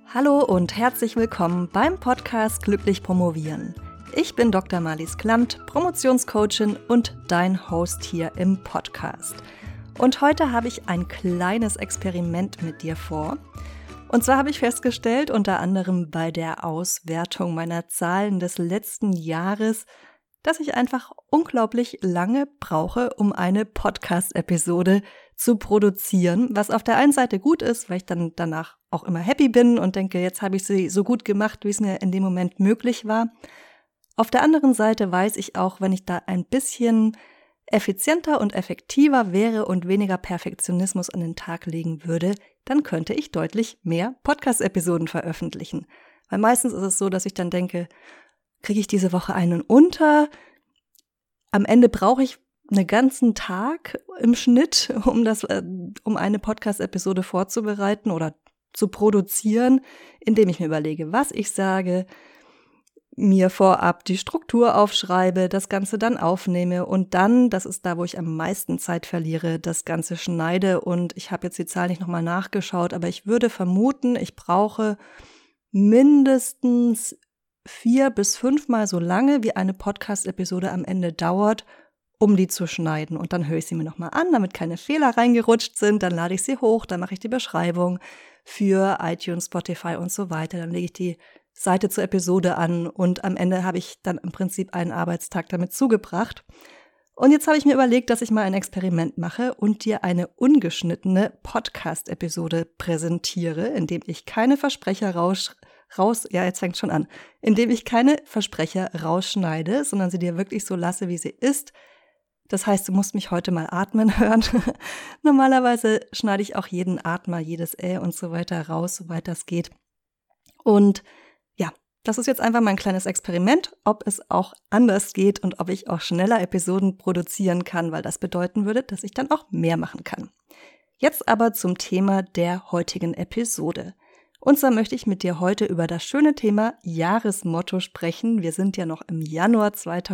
Hallo und herzlich willkommen beim Podcast Glücklich Promovieren. Ich bin Dr. Marlies Klamt, Promotionscoachin und dein Host hier im Podcast. Und heute habe ich ein kleines Experiment mit dir vor. Und zwar habe ich festgestellt, unter anderem bei der Auswertung meiner Zahlen des letzten Jahres, dass ich einfach unglaublich lange brauche, um eine Podcast-Episode zu produzieren, was auf der einen Seite gut ist, weil ich dann danach auch immer happy bin und denke, jetzt habe ich sie so gut gemacht, wie es mir in dem Moment möglich war. Auf der anderen Seite weiß ich auch, wenn ich da ein bisschen effizienter und effektiver wäre und weniger Perfektionismus an den Tag legen würde, dann könnte ich deutlich mehr Podcast-Episoden veröffentlichen. Weil meistens ist es so, dass ich dann denke, kriege ich diese Woche einen unter? Am Ende brauche ich einen ganzen Tag im Schnitt, um eine Podcast-Episode vorzubereiten oder zu produzieren, indem ich mir überlege, was ich sage, mir vorab die Struktur aufschreibe, das Ganze dann aufnehme und dann, das ist da, wo ich am meisten Zeit verliere, das Ganze schneide. Und ich habe jetzt die Zahl nicht nochmal nachgeschaut, aber ich würde vermuten, ich brauche mindestens 4 bis 5 Mal so lange, wie eine Podcast-Episode am Ende dauert, um die zu schneiden. Und dann höre ich sie mir nochmal an, damit keine Fehler reingerutscht sind. Dann lade ich sie hoch, dann mache ich die Beschreibung für iTunes, Spotify und so weiter. Dann lege ich die Seite zur Episode an und am Ende habe ich dann im Prinzip einen Arbeitstag damit zugebracht. Und jetzt habe ich mir überlegt, dass ich mal ein Experiment mache und dir eine ungeschnittene Podcast-Episode präsentiere, indem ich keine Versprecher indem ich keine Versprecher rausschneide, sondern sie dir wirklich so lasse, wie sie ist. Das heißt, du musst mich heute mal atmen hören. Normalerweise schneide ich auch jeden Atmer, jedes und so weiter raus, soweit das geht. Und ja, das ist jetzt einfach mal ein kleines Experiment, ob es auch anders geht und ob ich auch schneller Episoden produzieren kann, weil das bedeuten würde, dass ich dann auch mehr machen kann. Jetzt aber zum Thema der heutigen Episode. Und zwar möchte ich mit dir heute über das schöne Thema Jahresmotto sprechen. Wir sind ja noch im Januar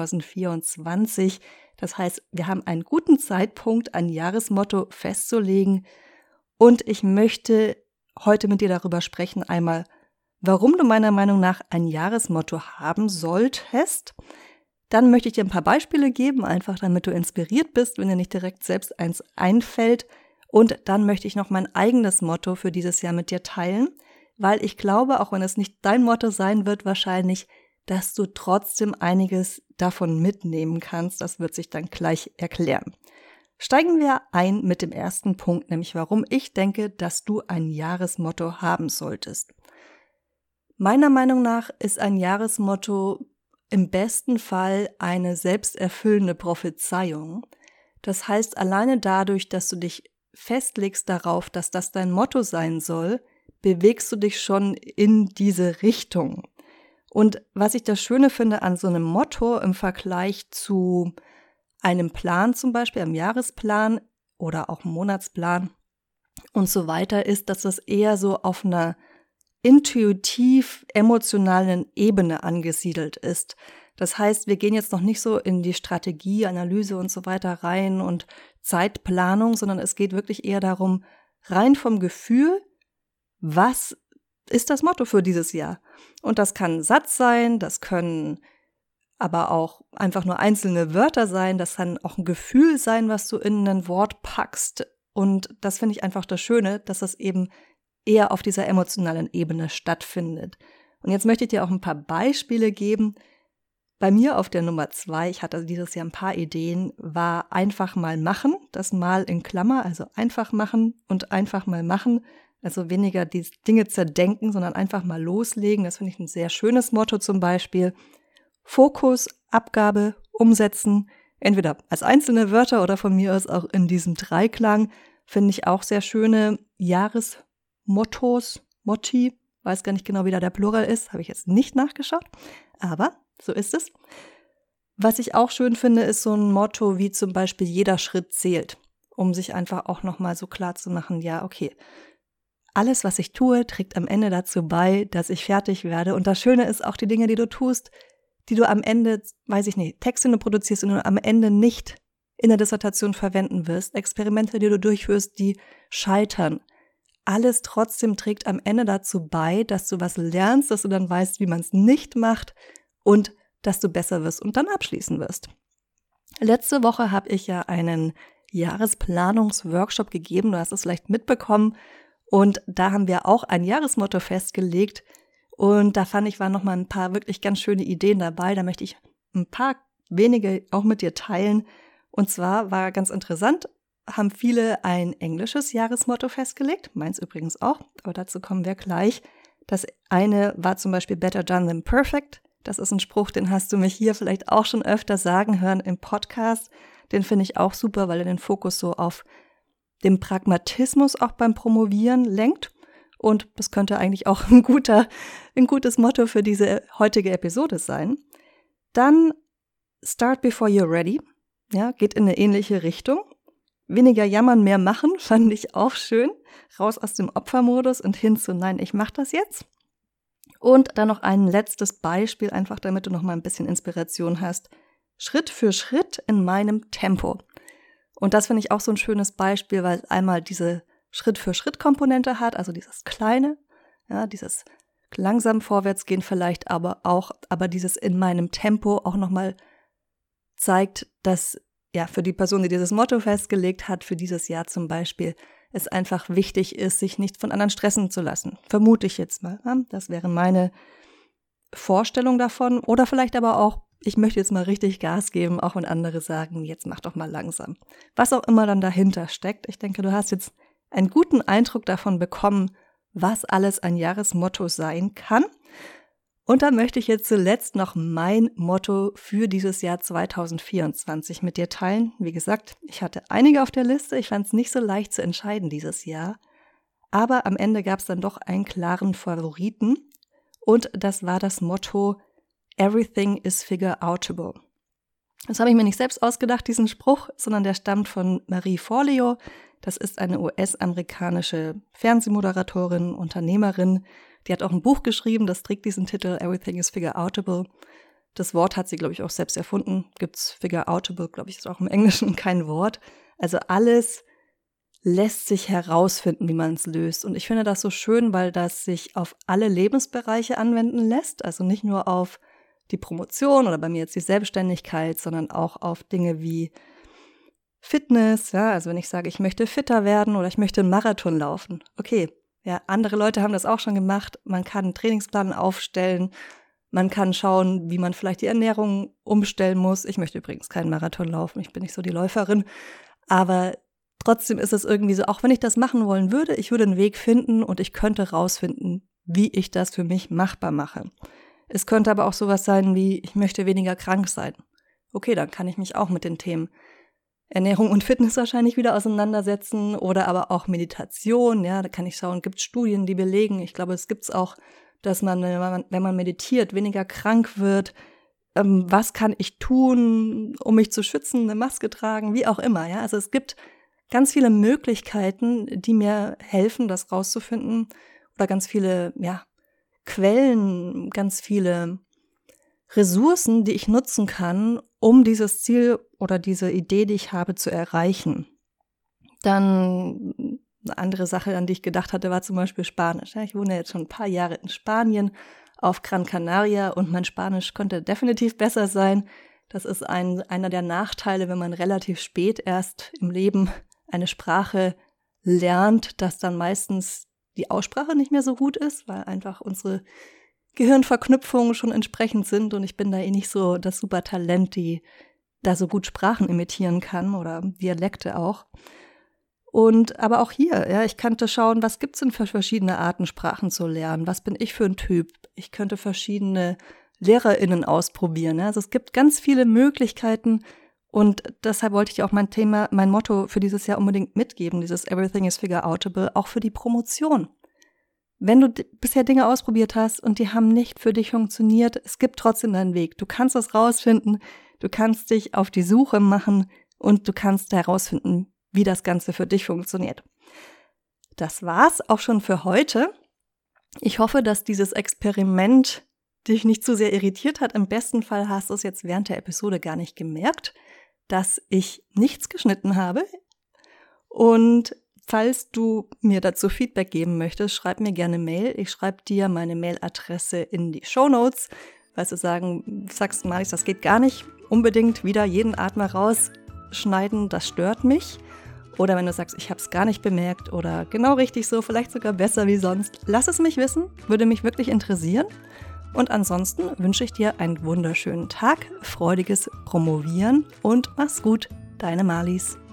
2024. Das heißt, wir haben einen guten Zeitpunkt, ein Jahresmotto festzulegen. Und ich möchte heute mit dir darüber sprechen, einmal, warum du meiner Meinung nach ein Jahresmotto haben solltest. Dann möchte ich dir ein paar Beispiele geben, einfach damit du inspiriert bist, wenn dir nicht direkt selbst eins einfällt. Und dann möchte ich noch mein eigenes Motto für dieses Jahr mit dir teilen, weil ich glaube, auch wenn es nicht dein Motto sein wird wahrscheinlich, dass du trotzdem einiges davon mitnehmen kannst. Das wird sich dann gleich erklären. Steigen wir ein mit dem ersten Punkt, nämlich warum ich denke, dass du ein Jahresmotto haben solltest. Meiner Meinung nach ist ein Jahresmotto im besten Fall eine selbsterfüllende Prophezeiung. Das heißt, alleine dadurch, dass du dich festlegst darauf, dass das dein Motto sein soll, bewegst du dich schon in diese Richtung. Und was ich das Schöne finde an so einem Motto im Vergleich zu einem Plan zum Beispiel, einem Jahresplan oder auch einem Monatsplan und so weiter, ist, dass das eher so auf einer intuitiv-emotionalen Ebene angesiedelt ist. Das heißt, wir gehen jetzt noch nicht so in die Strategie, Analyse und so weiter rein und Zeitplanung, sondern es geht wirklich eher darum, rein vom Gefühl, was ist das Motto für dieses Jahr? Und das kann ein Satz sein, das können aber auch einfach nur einzelne Wörter sein, das kann auch ein Gefühl sein, was du in ein Wort packst. Und das finde ich einfach das Schöne, dass das eben eher auf dieser emotionalen Ebene stattfindet. Und jetzt möchte ich dir auch ein paar Beispiele geben. Bei mir auf der Nummer 2, ich hatte dieses Jahr ein paar Ideen, war einfach mal machen, das Mal in Klammer, also einfach machen und einfach mal machen. Also weniger die Dinge zerdenken, sondern einfach mal loslegen. Das finde ich ein sehr schönes Motto zum Beispiel. Fokus, Abgabe, Umsetzen, entweder als einzelne Wörter oder von mir aus auch in diesem Dreiklang, finde ich auch sehr schöne Jahresmottos, Motti, weiß gar nicht genau, wie da der Plural ist, habe ich jetzt nicht nachgeschaut, aber so ist es. Was ich auch schön finde, ist so ein Motto wie zum Beispiel jeder Schritt zählt, um sich einfach auch nochmal so klar zu machen, ja, okay, alles, was ich tue, trägt am Ende dazu bei, dass ich fertig werde. Und das Schöne ist auch die Dinge, die du tust, die du am Ende, weiß ich nicht, Texte, die du produzierst und du am Ende nicht in der Dissertation verwenden wirst, Experimente, die du durchführst, die scheitern. alles trotzdem trägt am Ende dazu bei, dass du was lernst, dass du dann weißt, wie man es nicht macht und dass du besser wirst und dann abschließen wirst. Letzte Woche habe ich ja einen Jahresplanungsworkshop gegeben, du hast es vielleicht mitbekommen, und da haben wir auch ein Jahresmotto festgelegt und da fand ich, waren nochmal ein paar wirklich ganz schöne Ideen dabei, da möchte ich ein paar wenige auch mit dir teilen. Und zwar war ganz interessant, haben viele ein englisches Jahresmotto festgelegt, meins übrigens auch, aber dazu kommen wir gleich. Das eine war zum Beispiel Better Done Than Perfect. Das ist ein Spruch, den hast du mich hier vielleicht auch schon öfter sagen hören im Podcast. Den finde ich auch super, weil er den Fokus so auf den Pragmatismus auch beim Promovieren lenkt. Und das könnte eigentlich auch ein gutes Motto für diese heutige Episode sein. Dann Start before you're ready. Ja, geht in eine ähnliche Richtung. Weniger jammern, mehr machen, fand ich auch schön. Raus aus dem Opfermodus und hin zu nein, ich mache das jetzt. Und dann noch ein letztes Beispiel, einfach damit du noch mal ein bisschen Inspiration hast. Schritt für Schritt in meinem Tempo. Und das finde ich auch so ein schönes Beispiel, weil es einmal diese Schritt-für-Schritt-Komponente hat, also dieses Kleine, ja, dieses langsam Vorwärtsgehen vielleicht, aber dieses in meinem Tempo auch nochmal zeigt, dass ja für die Person, die dieses Motto festgelegt hat, für dieses Jahr zum Beispiel, es einfach wichtig ist, sich nicht von anderen stressen zu lassen. Vermute ich jetzt mal. Ja? Das wäre meine Vorstellung davon. Oder vielleicht aber auch, ich möchte jetzt mal richtig Gas geben, auch wenn andere sagen, jetzt mach doch mal langsam. Was auch immer dann dahinter steckt. Ich denke, du hast jetzt einen guten Eindruck davon bekommen, was alles ein Jahresmotto sein kann. Und da möchte ich jetzt zuletzt noch mein Motto für dieses Jahr 2024 mit dir teilen. Wie gesagt, ich hatte einige auf der Liste. Ich fand es nicht so leicht zu entscheiden dieses Jahr. Aber am Ende gab es dann doch einen klaren Favoriten. Und das war das Motto Everything is figure-outable. Das habe ich mir nicht selbst ausgedacht, diesen Spruch, sondern der stammt von Marie Forleo. Das ist eine US-amerikanische Fernsehmoderatorin, Unternehmerin. Die hat auch ein Buch geschrieben, das trägt diesen Titel Everything is figure-outable. Das Wort hat sie, glaube ich, auch selbst erfunden. Gibt's figure-outable, glaube ich, ist auch im Englischen kein Wort. Also alles lässt sich herausfinden, wie man es löst. Und ich finde das so schön, weil das sich auf alle Lebensbereiche anwenden lässt. Also nicht nur auf die Promotion oder bei mir jetzt die Selbstständigkeit, sondern auch auf Dinge wie Fitness. Ja, also wenn ich sage, ich möchte fitter werden oder ich möchte einen Marathon laufen. Okay, ja, andere Leute haben das auch schon gemacht. Man kann einen Trainingsplan aufstellen. Man kann schauen, wie man vielleicht die Ernährung umstellen muss. Ich möchte übrigens keinen Marathon laufen. Ich bin nicht so die Läuferin. Aber trotzdem ist es irgendwie so, auch wenn ich das machen wollen würde, ich würde einen Weg finden und ich könnte rausfinden, wie ich das für mich machbar mache. Es könnte aber auch sowas sein wie, ich möchte weniger krank sein. Okay, dann kann ich mich auch mit den Themen Ernährung und Fitness wahrscheinlich wieder auseinandersetzen oder aber auch Meditation. Ja, da kann ich schauen, gibt es Studien, die belegen. Ich glaube, es gibt es auch, dass man, wenn man meditiert, weniger krank wird. Was kann ich tun, um mich zu schützen, eine Maske tragen, wie auch immer. Ja, also es gibt ganz viele Möglichkeiten, die mir helfen, das rauszufinden, oder ganz viele, ja, Quellen, ganz viele Ressourcen, die ich nutzen kann, um dieses Ziel oder diese Idee, die ich habe, zu erreichen. Dann eine andere Sache, an die ich gedacht hatte, war zum Beispiel Spanisch. Ich wohne jetzt schon ein paar Jahre in Spanien auf Gran Canaria und mein Spanisch könnte definitiv besser sein. Das ist einer der Nachteile, wenn man relativ spät erst im Leben eine Sprache lernt, dass dann meistens die Aussprache nicht mehr so gut ist, weil einfach unsere Gehirnverknüpfungen schon entsprechend sind und ich bin da nicht so das super Talent, die da so gut Sprachen imitieren kann oder Dialekte auch. Und aber auch hier, ja, ich könnte schauen, was gibt's denn für verschiedene Arten, Sprachen zu lernen? Was bin ich für ein Typ? Ich könnte verschiedene LehrerInnen ausprobieren. Ja? Also es gibt ganz viele Möglichkeiten und deshalb wollte ich auch mein Motto für dieses Jahr unbedingt mitgeben, dieses Everything is figure-outable, auch für die Promotion. Wenn du bisher Dinge ausprobiert hast und die haben nicht für dich funktioniert, es gibt trotzdem einen Weg. Du kannst das rausfinden, du kannst dich auf die Suche machen und du kannst herausfinden, wie das Ganze für dich funktioniert. Das war's auch schon für heute. Ich hoffe, dass dieses Experiment dich nicht zu sehr irritiert hat. Im besten Fall hast du es jetzt während der Episode gar nicht gemerkt, dass ich nichts geschnitten habe. Und Falls du mir dazu Feedback geben möchtest, schreib mir gerne Mail. Ich schreibe dir meine Mailadresse in die Shownotes. Falls du sagst, Marlies, das geht gar nicht, unbedingt wieder jeden Atmer rausschneiden, das stört mich. Oder wenn du sagst, ich habe es gar nicht bemerkt oder genau richtig so, vielleicht sogar besser wie sonst, lass es mich wissen, würde mich wirklich interessieren. Und ansonsten wünsche ich dir einen wunderschönen Tag, freudiges Promovieren und mach's gut, deine Marlies.